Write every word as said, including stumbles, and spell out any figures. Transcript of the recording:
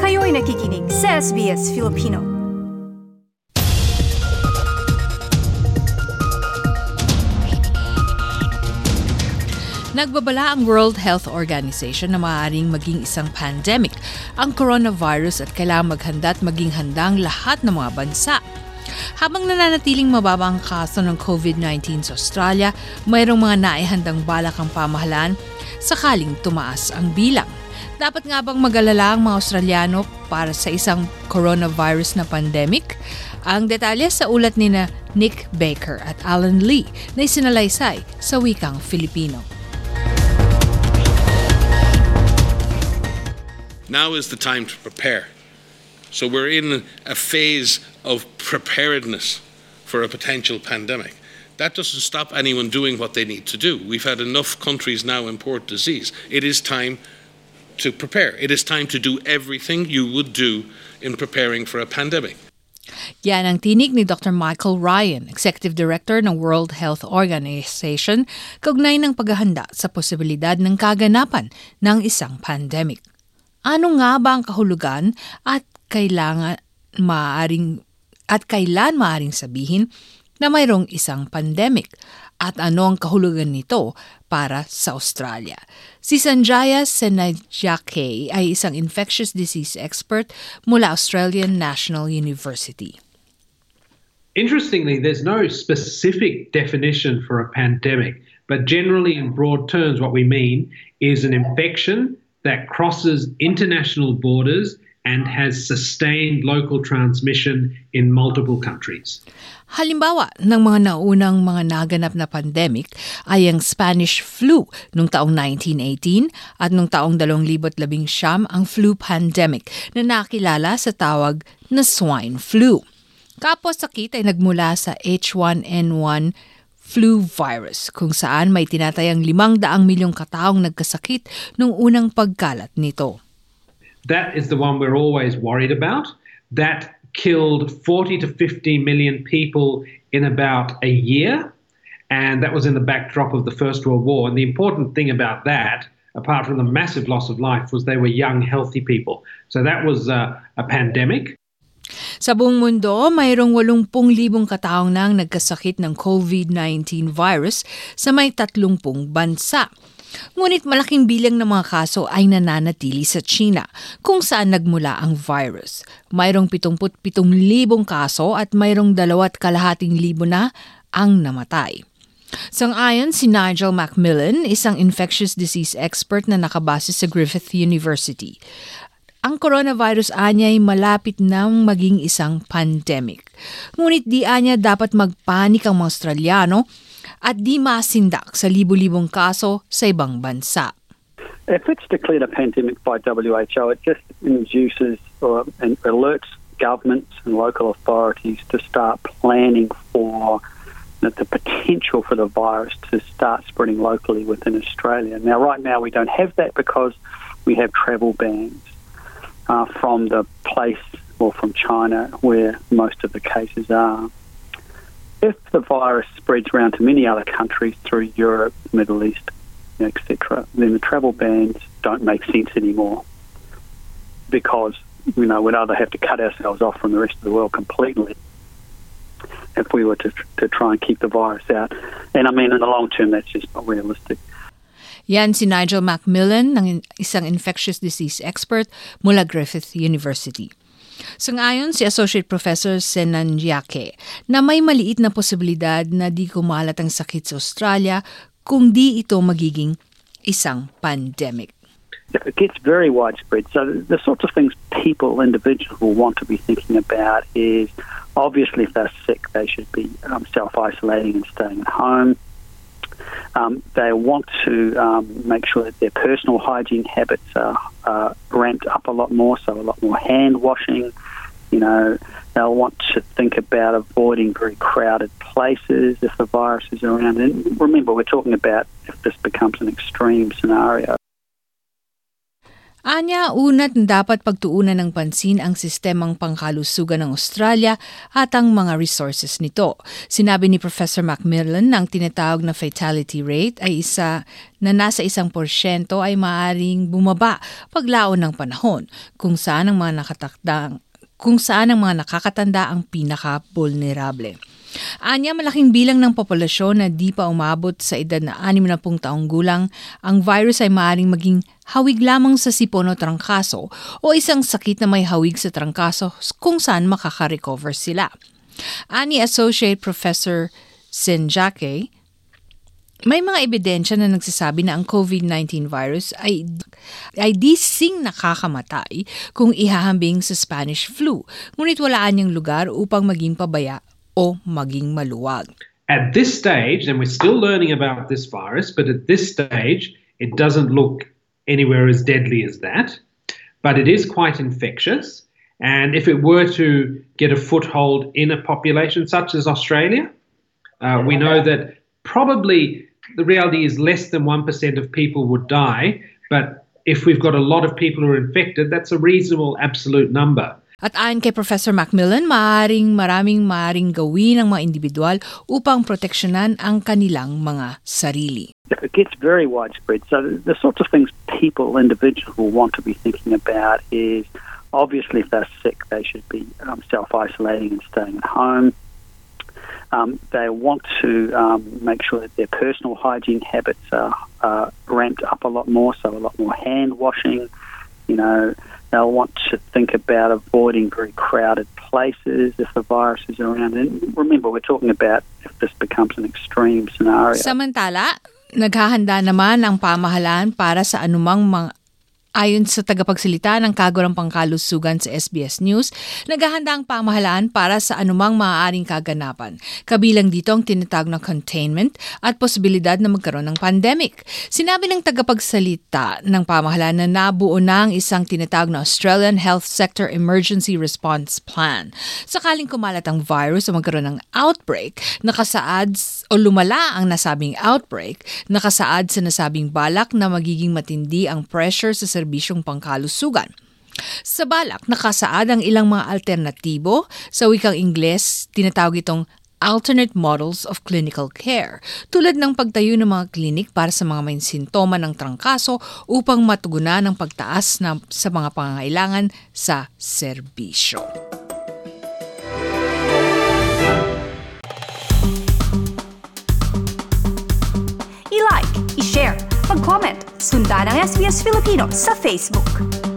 Kayo'y nakikinig sa S B S Filipino. Nagbabala ang World Health Organization na maaaring maging isang pandemic ang coronavirus at kailangang maghanda at maging handang lahat ng mga bansa. Habang nananatiling mababa ang kaso ng COVID nineteen sa Australia, mayroong mga naihandang balak ang pamahalaan sakaling tumaas ang bilang. Dapat nga bang mag-alala ang mga Australiano para sa isang coronavirus na pandemic? Ang detalye sa ulat ni na Nick Baker at Alan Lee na isinalaysay sa wikang Filipino. Now is the time to prepare. So we're in a phase of preparedness for a potential pandemic. That doesn't stop anyone doing what they need to do. We've had enough countries now import disease. It is time to prepare. It is time to do everything you would do in preparing for a pandemic. Yan ang tinig ni Doctor Michael Ryan, Executive Director ng World Health Organization, kaugnay ng paghahanda sa posibilidad ng kaganapan ng isang pandemic. Ano nga ba ang kahulugan at kailangan maaring at kailan maaring sabihin na mayroong isang pandemic at ano ang kahulugan nito para sa Australia? Si Sanjaya Senajake ay isang infectious disease expert mula Australian National University. Interestingly, there's no specific definition for a pandemic, but generally in broad terms what we mean is an infection that crosses international borders and has sustained local transmission in multiple countries. Halimbawa ng mga naunang mga naganap na pandemic ay ang Spanish flu noong taong nineteen eighteen at noong taong twenty nineteen ang flu pandemic na nakilala sa tawag na swine flu. Kapos sakit ay nagmula sa H one N one flu virus kung saan may tinatayang limang daang milyong kataong nagkasakit nung unang pagkalat nito. That is the one we're always worried about. That killed forty to fifty million people in about a year, and that was in the backdrop of the First World War. And the important thing about that, apart from the massive loss of life, was they were young, healthy people. So that was uh, a pandemic. Sa buong mundo, mayroong eighty thousand kataong nang nagkasakit ng COVID nineteen virus sa may thirty bansa. Ngunit malaking bilang ng mga kaso ay nananatili sa China, kung saan nagmula ang virus. Mayroong seventy-seven thousand kaso at mayroong dalawat kalahating libo na ang namatay. Sang-ayon si Nigel Macmillan, isang infectious disease expert na nakabase sa Griffith University. Ang coronavirus anya ay malapit nang maging isang pandemic. Ngunit di anya dapat magpanik ang mga Australiano at di masindak sa libo-libong kaso sa ibang bansa. If it's declared a pandemic by W H O, it just induces or and alerts governments and local authorities to start planning for the, the potential for the virus to start spreading locally within Australia. Now, right now, we don't have that because we have travel bans uh, from the place or from China where most of the cases are. If the virus spreads around to many other countries through Europe, Middle East, et cetera, then the travel bans don't make sense anymore because, you know, we'd either have to cut ourselves off from the rest of the world completely if we were to to try and keep the virus out. And I mean, in the long term, that's just not realistic. Yan si Nigel Macmillan, ng isang infectious disease expert mula Griffith University. Sang-ayon si Associate Professor Senanjake na may maliit na posibilidad na di kumalat ang sakit sa Australia kung di ito magiging isang pandemic. It gets very widespread. So the sorts of things people, individuals will want to be thinking about is obviously if they're sick, they should be um, self-isolating and staying at home. Um, they want to um, make sure that their personal hygiene habits are uh, ramped up a lot more, so a lot more hand washing. You know, they'll want to think about avoiding very crowded places if the virus is around. And remember, we're talking about if this becomes an extreme scenario. Anya, unat dapat pagtuunan ng pansin ang sistemang pangkalusugan ng Australia at ang mga resources nito. Sinabi ni Professor Macmillan na ang tinatawag na fatality rate ay isa na nasa isang porsyento ay maaaring bumaba paglaon ng panahon kung saan ang mga nakatakdang kung saan ang mga nakakatanda ang pinaka-vulnerable. Anya, malaking bilang ng populasyon na di pa umabot sa edad na anim na pung taong gulang, ang virus ay maaaring maging hawig lamang sa sipon o trangkaso o isang sakit na may hawig sa trangkaso kung saan makaka-recover sila. Ani Associate Professor Senjake, may mga ebidensya na nagsasabi na ang COVID nineteen virus ay, ay di sing nakakamatay kung ihahambing sa Spanish flu, ngunit walaan niyang lugar upang maging pabaya o maging maluwag. At this stage, and we're still learning about this virus, but at this stage, it doesn't look anywhere as deadly as that. But it is quite infectious. And if it were to get a foothold in a population such as Australia, uh, we know that probably the reality is less than one percent of people would die. But if we've got a lot of people who are infected, that's a reasonable absolute number. At ayon kay Professor Macmillan, maaaring maraming maaaring gawin ng mga individual upang proteksyonan ang kanilang mga sarili. It gets very widespread. So the sorts of things people, individuals will want to be thinking about is obviously if they're sick, they should be um, self-isolating and staying at home. Um, they want to um, make sure that their personal hygiene habits are uh, ramped up a lot more, so a lot more hand washing. You know, they'll want to think about avoiding very crowded places if the virus is around. And remember, we're talking about if this becomes an extreme scenario. Samantala, naghahanda naman ang pamahalaan para sa anumang mga ayon sa tagapagsalita ng Kagurang Pangkalusugan sa S B S News, naghahanda ang pamahalaan para sa anumang maaaring kaganapan. Kabilang dito ang tinatawag na containment at posibilidad na magkaroon ng pandemic. Sinabi ng tagapagsalita ng pamahalaan na nabuo na ang isang tinatawag na Australian Health Sector Emergency Response Plan. Sakaling kumalat ang virus o magkaroon ng outbreak, nakasaad o lumala ang nasabing outbreak, nakasaad sa nasabing balak na magiging matindi ang pressure sa serbisyong pangkalusugan. Sa balak, nakasaad ang ilang mga alternatibo. Sa wikang Ingles, tinatawag itong alternate models of clinical care, tulad ng pagtayo ng mga klinik para sa mga may sintoma ng trangkaso upang matugunan ang pagtaas na, sa mga pangangailangan sa serbisyo. I-like, i-share, mag-comment, sundan ang S B S Filipino sa Facebook.